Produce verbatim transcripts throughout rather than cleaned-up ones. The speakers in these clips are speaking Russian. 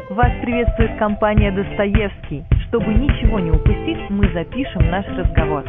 Вас приветствует компания «Достоевский». Чтобы ничего не упустить, мы запишем наш разговор.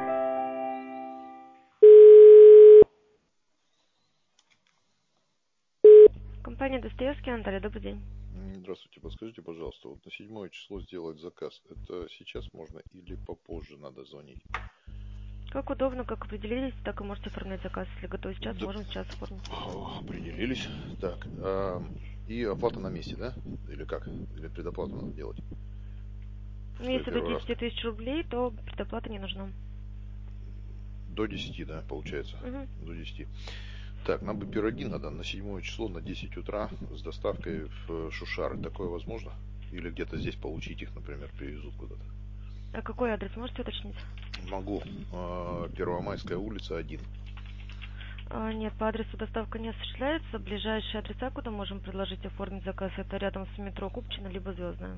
Компания «Достоевский», Наталья, добрый день. Здравствуйте, подскажите, пожалуйста, вот на седьмое число сделать заказ, это сейчас можно или попозже надо звонить? Как удобно, как определились, так и можете оформлять заказ. Если готовы сейчас, Да. можем сейчас оформить. О, определились. Так, а, и оплата на месте, да? Или как? Или предоплату надо делать? Ну, Что я если до первый раз. десяти тысяч рублей, то предоплата не нужна. До десяти, да, получается? Угу. До десяти. Так, нам бы пироги надо на седьмое число на десять утра с доставкой в Шушары. Такое возможно? Или где-то здесь получить их, например, привезут куда-то? А какой адрес, можете уточнить? Могу. А, Первомайская улица, один. А, нет, по адресу доставка не осуществляется. Ближайшие адреса, куда можем предложить оформить заказ, это рядом с метро Купчино, либо Звездная.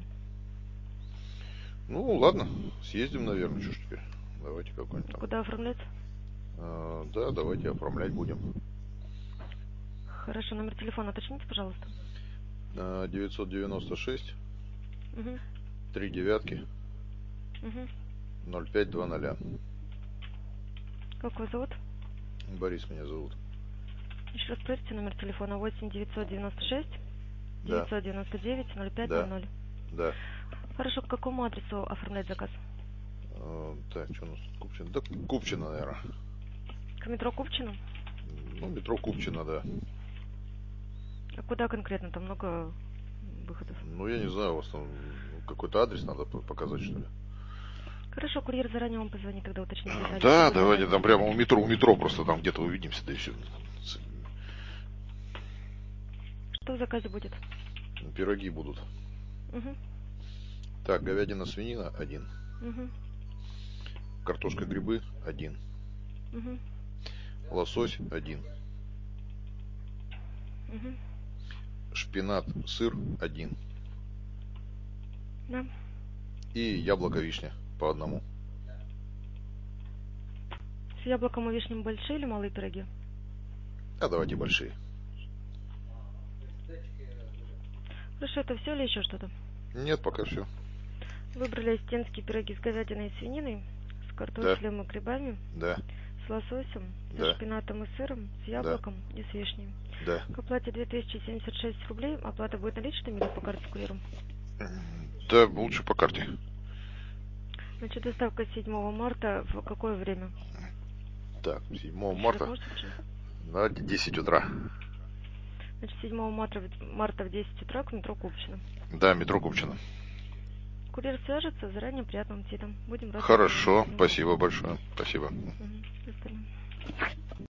Ну, ладно, съездим, наверное, что ж теперь. Давайте какой-нибудь там. Куда оформлять? А, да, давайте оформлять будем. Хорошо, номер телефона уточните, пожалуйста. А, девятьсот девяносто шесть, Угу. три девятки, Угу. ноль пять два ноль. Как вас зовут? Борис меня зовут. Еще раз проверьте номер телефона восемь девятьсот девяносто шесть Да, девятьсот девяносто девять ноль пять ноль да, ноль. да. Хорошо, к какому адресу оформлять заказ? А, так, что у нас тут Купчино? Да, Купчино, наверное. К метро Купчино? Ну, метро Купчино, да. А куда конкретно? Там много выходов. Ну, я не знаю, у вас там какой-то адрес надо показать, что ли? Хорошо, курьер заранее вам позвонит, тогда уточнит детали. Да, Спасибо за давайте звонок. там прямо у метро, у метро просто там где-то увидимся, да и все. Что в заказе будет? Пироги будут. Угу. Так, говядина, свинина, один. Угу. Картошка, грибы, один. Угу. Лосось, один. Угу. Шпинат, сыр, один. Да. И яблоко, вишня по одному. С яблоком и вишней большие или малые пироги? А давайте большие. Хорошо, это все или еще что-то? Нет, пока все. Выбрали стенские пироги с говядиной и свининой, с Да, картофелем и грибами, да, с лососем, со да, шпинатом и сыром, с да, яблоком и с вишней. да. К оплате две тысячи семьдесят шесть рублей. Оплата будет наличными или по карте с курьером? Да, лучше по карте. Значит, доставка седьмого марта. В какое время? Так, седьмого Еще раз марта можете уточнить? на десять утра. Значит, седьмого марта, марта в десять утра к метро Купчино. Да, метро Купчино. Курьер свяжется. Заранее приятного аппетита. Будем рады. Хорошо, спасибо большое. Спасибо. Угу. До свидания.